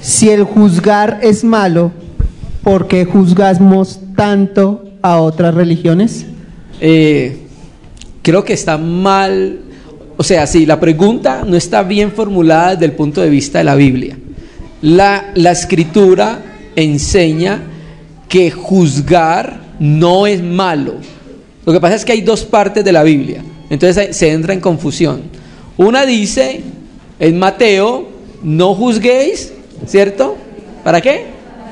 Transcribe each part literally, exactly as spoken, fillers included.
Si el juzgar es malo, ¿por qué juzgamos tanto a otras religiones? Eh, creo que está mal, o sea, sí, la pregunta no está bien formulada desde el punto de vista de la Biblia. La, la Escritura enseña que juzgar no es malo. Lo que pasa es que hay dos partes de la Biblia, entonces se entra en confusión. Una dice en Mateo, no juzguéis, ¿cierto? ¿Para qué?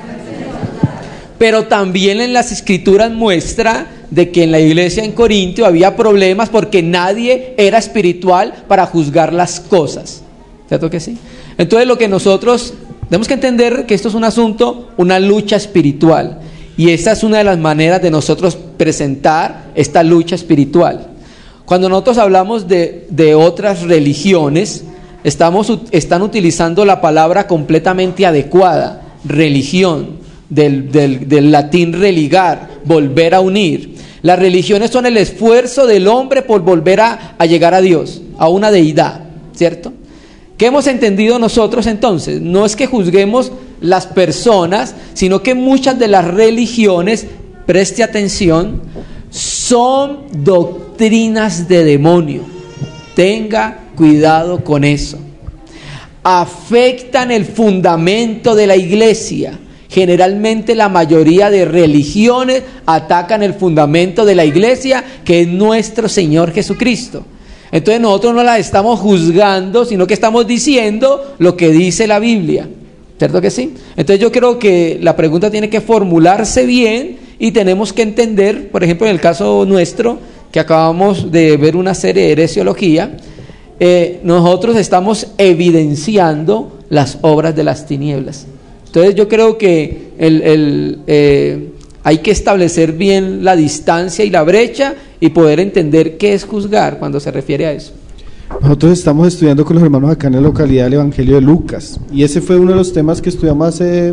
Pero también en las Escrituras muestra de que en la iglesia en Corintio había problemas porque nadie era espiritual para juzgar las cosas, ¿cierto que sí? Entonces lo que nosotros tenemos que entender que esto es un asunto, una lucha espiritual, y esta es una de las maneras de nosotros presentar esta lucha espiritual. Cuando nosotros hablamos de, de otras religiones, estamos, están utilizando la palabra completamente adecuada, religión, del, del, del latín religar, volver a unir. Las religiones son el esfuerzo del hombre por volver a, a llegar a Dios, a una deidad, ¿cierto? ¿Qué hemos entendido nosotros entonces? No es que juzguemos las personas, sino que muchas de las religiones, preste atención, son doctrinas de demonio. Tenga cuidado con eso. Afectan el fundamento de la iglesia. Generalmente la mayoría de religiones atacan el fundamento de la iglesia, que es nuestro Señor Jesucristo. Entonces nosotros no la estamos juzgando, sino que estamos diciendo lo que dice la Biblia, ¿cierto que sí? Entonces yo creo que la pregunta tiene que formularse bien y tenemos que entender, por ejemplo en el caso nuestro, que acabamos de ver una serie de heresiología, eh, nosotros estamos evidenciando las obras de las tinieblas. Entonces yo creo que el, el, eh, hay que establecer bien la distancia y la brecha y poder entender qué es juzgar cuando se refiere a eso. Nosotros estamos estudiando con los hermanos acá en la localidad del Evangelio de Lucas, y ese fue uno de los temas que estudiamos hace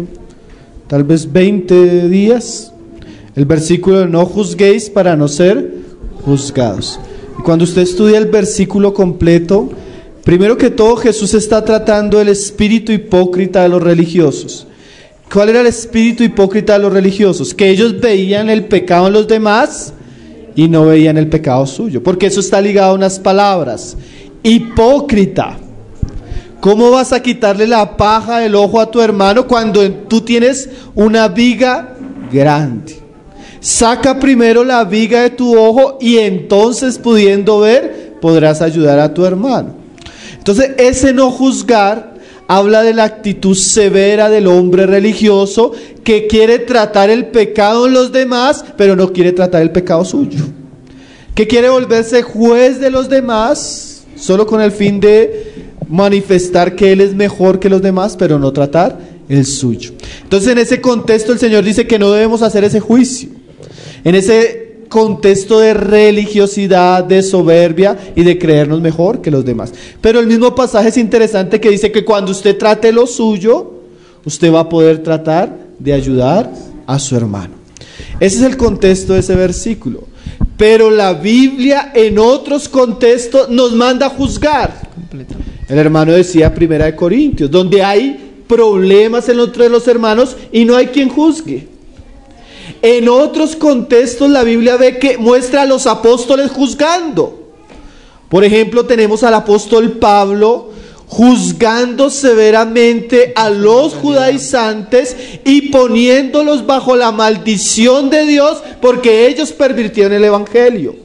tal vez veinte días, el versículo de no juzguéis para no ser juzgados. Y cuando usted estudia el versículo completo, primero que todo Jesús está tratando el espíritu hipócrita de los religiosos. ¿Cuál era el espíritu hipócrita de los religiosos? Que ellos veían el pecado en los demás y no veían el pecado suyo, porque eso está ligado a unas palabras. Hipócrita. ¿Cómo vas a quitarle la paja del ojo a tu hermano cuando tú tienes una viga grande? Saca primero la viga de tu ojo y entonces, pudiendo ver, podrás ayudar a tu hermano. Entonces ese no juzgar habla de la actitud severa del hombre religioso que quiere tratar el pecado en los demás, pero no quiere tratar el pecado suyo, que quiere volverse juez de los demás solo con el fin de manifestar que él es mejor que los demás, pero no tratar el suyo. Entonces en ese contexto el Señor dice que no debemos hacer ese juicio, en ese contexto de religiosidad, de soberbia y de creernos mejor que los demás. Pero el mismo pasaje es interesante, que dice que cuando usted trate lo suyo, usted va a poder tratar de ayudar a su hermano. Ese es el contexto de ese versículo. Pero la Biblia en otros contextos nos manda a juzgar. El hermano decía Primera de Corintios, donde hay problemas entre los hermanos y no hay quien juzgue. En otros contextos la Biblia ve que muestra a los apóstoles juzgando. Por ejemplo, tenemos al apóstol Pablo juzgando severamente a los judaizantes y poniéndolos bajo la maldición de Dios porque ellos pervirtieron el evangelio.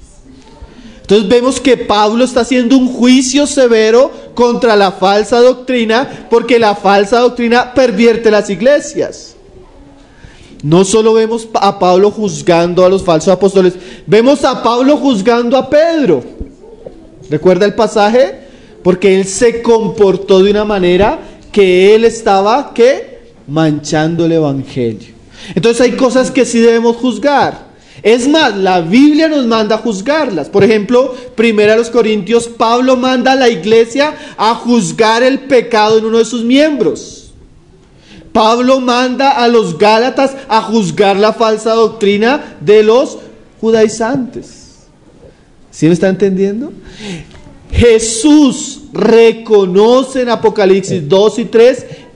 Entonces vemos que Pablo está haciendo un juicio severo contra la falsa doctrina, porque la falsa doctrina pervierte las iglesias. No solo vemos a Pablo juzgando a los falsos apóstoles, vemos a Pablo juzgando a Pedro. ¿Recuerda el pasaje? Porque él se comportó de una manera que él estaba, ¿qué? Manchando el evangelio. Entonces hay cosas que sí debemos juzgar. Es más, la Biblia nos manda a juzgarlas. Por ejemplo, Primera a los Corintios, Pablo manda a la iglesia a juzgar el pecado en uno de sus miembros. Pablo manda a los Gálatas a juzgar la falsa doctrina de los judaizantes. ¿Sí me está entendiendo? Jesús reconoce en Apocalipsis dos y tres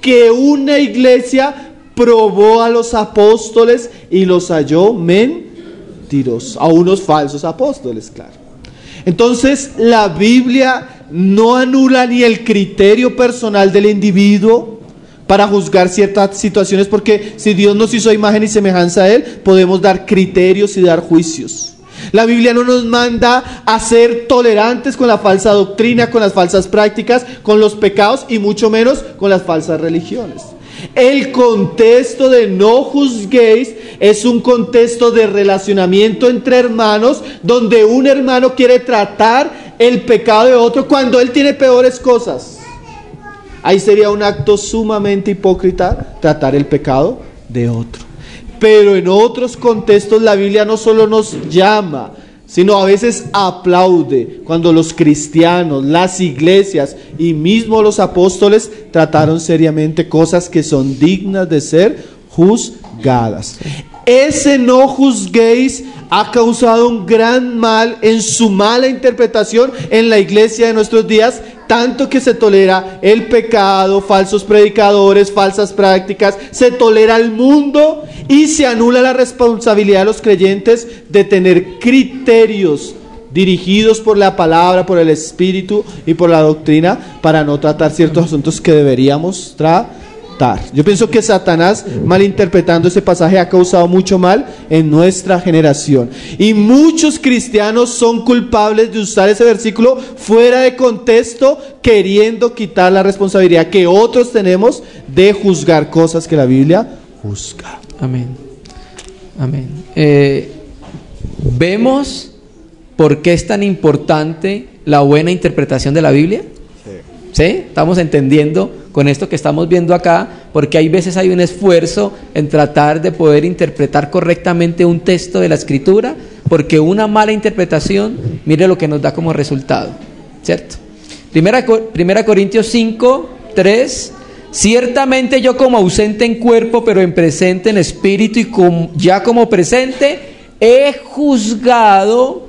que una iglesia probó a los apóstoles y los halló mentirosos, a unos falsos apóstoles, claro. Entonces, la Biblia no anula ni el criterio personal del individuo para juzgar ciertas situaciones, porque si Dios nos hizo a imagen y semejanza a Él, podemos dar criterios y dar juicios. La Biblia no nos manda a ser tolerantes con la falsa doctrina, con las falsas prácticas, con los pecados y mucho menos con las falsas religiones. El contexto de no juzguéis es un contexto de relacionamiento entre hermanos, donde un hermano quiere tratar el pecado de otro cuando él tiene peores cosas. Ahí sería un acto sumamente hipócrita tratar el pecado de otro. Pero en otros contextos la Biblia no solo nos llama, sino a veces aplaude cuando los cristianos, las iglesias y mismo los apóstoles trataron seriamente cosas que son dignas de ser juzgadas. Ese no juzguéis ha causado un gran mal en su mala interpretación en la iglesia de nuestros días, tanto que se tolera el pecado, falsos predicadores, falsas prácticas, se tolera el mundo y se anula la responsabilidad de los creyentes de tener criterios dirigidos por la palabra, por el Espíritu y por la doctrina para no tratar ciertos asuntos que deberíamos tratar. Yo pienso que Satanás, malinterpretando ese pasaje, ha causado mucho mal en nuestra generación. Y muchos cristianos son culpables de usar ese versículo fuera de contexto, queriendo quitar la responsabilidad que otros tenemos de juzgar cosas que la Biblia juzga. Amén. Amén. Eh, Vemos por qué es tan importante la buena interpretación de la Biblia. ¿Sí? Estamos entendiendo con esto que estamos viendo acá, porque hay veces hay un esfuerzo en tratar de poder interpretar correctamente un texto de la Escritura, porque una mala interpretación, mire lo que nos da como resultado, ¿cierto? Primera, Primera Corintios cinco, tres, ciertamente yo como ausente en cuerpo, pero en presente en espíritu, y como, ya como presente, he juzgado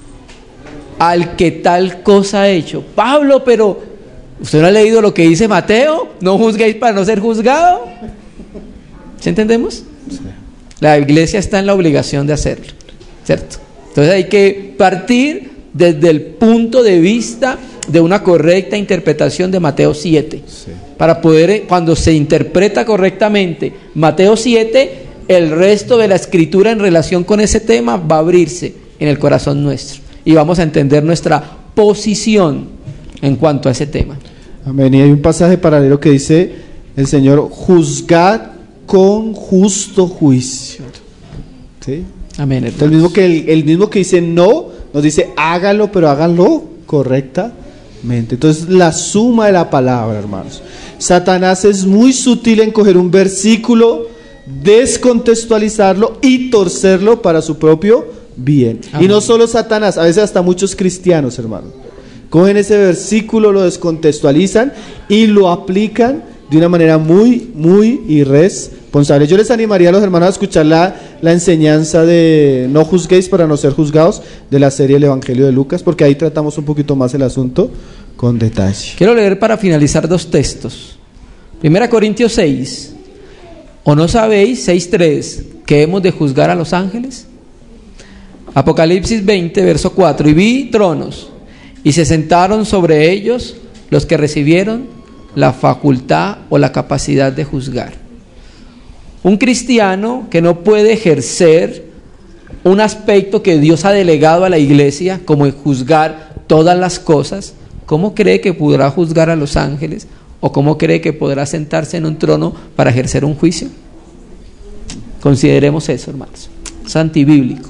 al que tal cosa ha hecho. Pablo, pero ¿usted no ha leído lo que dice Mateo? No juzguéis para no ser juzgado. ¿Sí entendemos? Sí. La iglesia está en la obligación de hacerlo, ¿cierto? Entonces hay que partir desde el punto de vista de una correcta interpretación de Mateo siete. Sí. Para poder, cuando se interpreta correctamente Mateo siete, el resto de la escritura en relación con ese tema va a abrirse en el corazón nuestro. Y vamos a entender nuestra posición en cuanto a ese tema. Amén. Y hay un pasaje paralelo que dice el Señor: juzgad con justo juicio. ¿Sí? Amén. El mismo que el, el mismo que dice no, nos dice háganlo, pero háganlo correctamente. Entonces, la suma de la palabra, hermanos. Satanás es muy sutil en coger un versículo, descontextualizarlo y torcerlo para su propio bien. Amén. Y no solo Satanás, a veces hasta muchos cristianos, hermanos, cogen ese versículo, lo descontextualizan y lo aplican de una manera muy, muy irresponsable. Yo les animaría a los hermanos a escuchar la, la enseñanza de No juzguéis para no ser juzgados, de la serie El Evangelio de Lucas, porque ahí tratamos un poquito más el asunto con detalle. Quiero leer para finalizar dos textos. Primera Corintios seis. ¿O no sabéis, seis tres, que hemos de juzgar a los ángeles? Apocalipsis veinte, verso cuatro. Y vi tronos, y se sentaron sobre ellos los que recibieron la facultad o la capacidad de juzgar. Un cristiano que no puede ejercer un aspecto que Dios ha delegado a la iglesia, como el juzgar todas las cosas, ¿cómo cree que podrá juzgar a los ángeles? ¿O cómo cree que podrá sentarse en un trono para ejercer un juicio? Consideremos eso, hermanos. Es antibíblico.